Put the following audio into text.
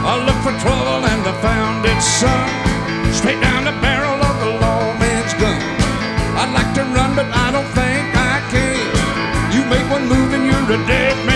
I looked for trouble and I found its son, straight down the barrel of the lawman's gun. I'd like to run, but I don't think I can. You make one move and you're a dead man.